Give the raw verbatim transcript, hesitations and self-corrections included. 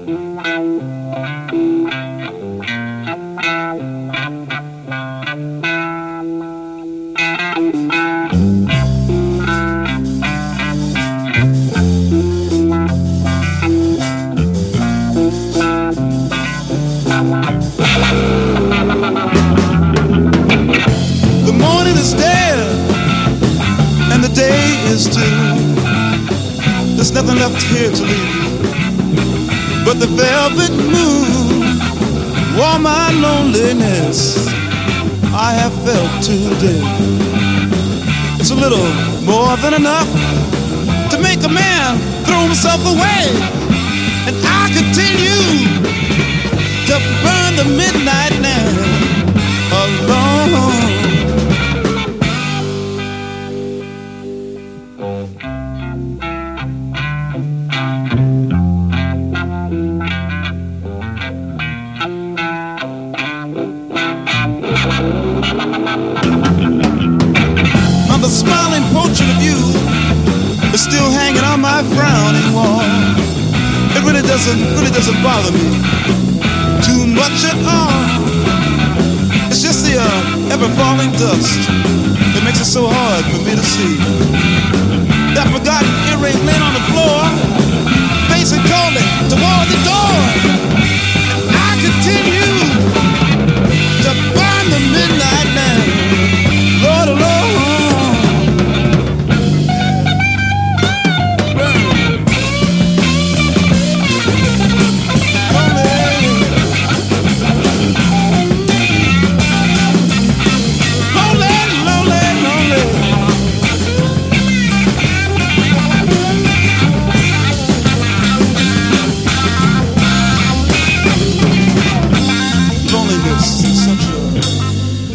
There's nothing left here to leave but the velvet moon. All my loneliness I have felt today. It's a little more than enough to make a man throw himself away. And I continue to burn the midnight lamp alone. The smiling portrait of you is still hanging on my frowning wall. It really doesn't, really doesn't bother me too much at all. It's just the uh, ever-falling dust that makes it so hard for me to see. That forgotten earring laying on the floor, facing cold.